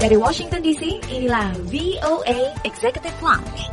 Dari Washington DC, inilah VOA Executive Lounge.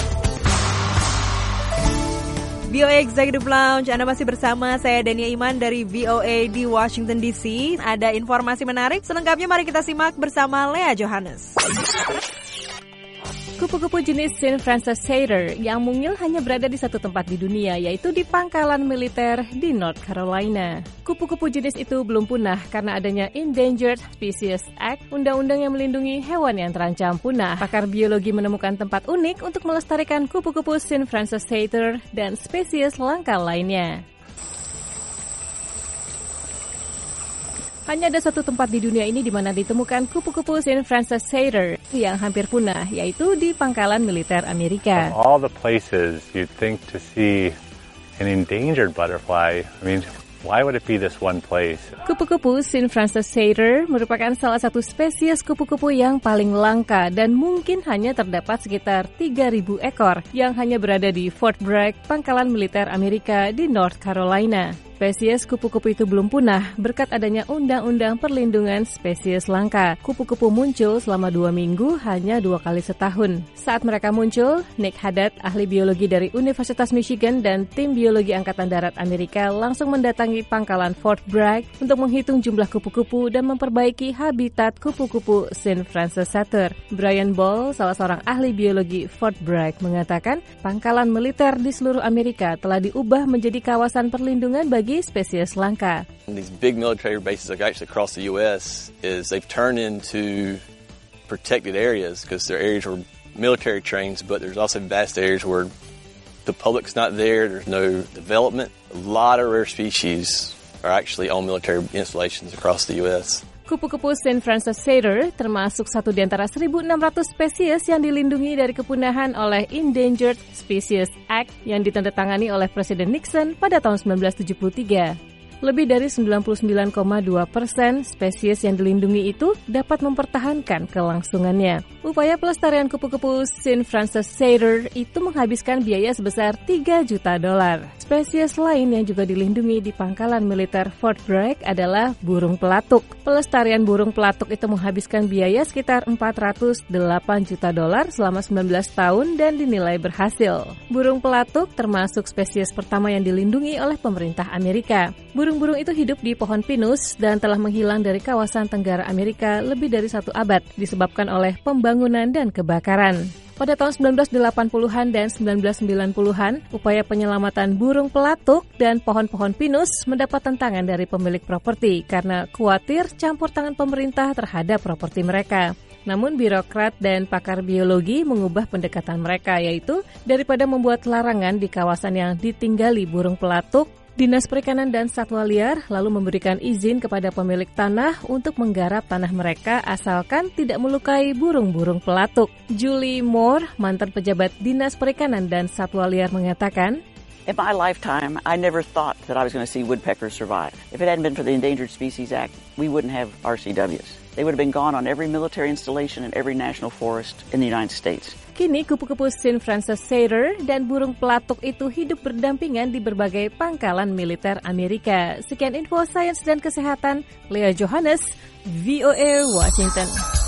VOA Executive Lounge, Anda masih bersama saya Dania Iman dari VOA di Washington DC. Ada informasi menarik, selengkapnya mari kita simak bersama Lea Johannes. Kupu-kupu jenis St. Francis Satyr yang mungil hanya berada di satu tempat di dunia, yaitu di pangkalan militer di North Carolina. Kupu-kupu jenis itu belum punah karena adanya Endangered Species Act, undang-undang yang melindungi hewan yang terancam punah. Pakar biologi menemukan tempat unik untuk melestarikan kupu-kupu St. Francis Satyr dan spesies langka lainnya. Hanya ada satu tempat di dunia ini di mana ditemukan kupu-kupu St. Francis Satyr yang hampir punah, yaitu di pangkalan militer Amerika. Of all the places you'd think to see an endangered butterfly, why would it be this one place? Kupu-kupu St. Francis Satyr merupakan salah satu spesies kupu-kupu yang paling langka dan mungkin hanya terdapat sekitar 3.000 ekor yang hanya berada di Fort Bragg, pangkalan militer Amerika di North Carolina. Spesies kupu-kupu itu belum punah berkat adanya Undang-Undang Perlindungan Spesies Langka. Kupu-kupu muncul selama 2 minggu hanya 2 kali setahun. Saat mereka muncul, Nick Haddad, ahli biologi dari Universitas Michigan dan tim biologi Angkatan Darat Amerika langsung mendatangi pangkalan Fort Bragg untuk menghitung jumlah kupu-kupu dan memperbaiki habitat kupu-kupu St. Francis Satyr. Brian Ball, salah seorang ahli biologi Fort Bragg, mengatakan pangkalan militer di seluruh Amerika telah diubah menjadi kawasan perlindungan bagi spesies langka. These big military bases actually across the U.S. they've turned into protected areas because they're areas where military trains, but there's also vast areas where the public's not there, there's no development. A lot of rare species are actually on military installations across the U.S. Kupu-kupu St. Francis Satyr termasuk satu di antara 1.600 spesies yang dilindungi dari kepunahan oleh Endangered Species Act yang ditandatangani oleh Presiden Nixon pada tahun 1973. Lebih dari 99,2% spesies yang dilindungi itu dapat mempertahankan kelangsungannya. Upaya pelestarian kupu-kupu St. Francis Satyr itu menghabiskan biaya sebesar $3 juta. Spesies lain yang juga dilindungi di pangkalan militer Fort Bragg adalah burung pelatuk. Pelestarian burung pelatuk itu menghabiskan biaya sekitar $408 juta selama 19 tahun dan dinilai berhasil. Burung pelatuk termasuk spesies pertama yang dilindungi oleh pemerintah Amerika. Burung-burung itu hidup di pohon pinus dan telah menghilang dari kawasan Tenggara Amerika lebih dari 1 abad disebabkan oleh pembangunan dan kebakaran. Pada tahun 1980-an dan 1990-an, upaya penyelamatan burung pelatuk dan pohon-pohon pinus mendapat tantangan dari pemilik properti karena khawatir campur tangan pemerintah terhadap properti mereka. Namun birokrat dan pakar biologi mengubah pendekatan mereka, yaitu daripada membuat larangan di kawasan yang ditinggali burung pelatuk, Dinas Perikanan dan Satwa Liar lalu memberikan izin kepada pemilik tanah untuk menggarap tanah mereka asalkan tidak melukai burung-burung pelatuk. Julie Moore, mantan pejabat Dinas Perikanan dan Satwa Liar, mengatakan, In my lifetime, I never thought that I was going to see woodpeckers survive. If it hadn't been for the Endangered Species Act, we wouldn't have RCWs. They would have been gone on every military installation and every national forest in the United States. Kini kupu-kupu St. Francis Satyr dan burung pelatuk itu hidup berdampingan di berbagai pangkalan militer Amerika. Sekian info sains dan kesehatan, Lea Johannes, VOA Washington.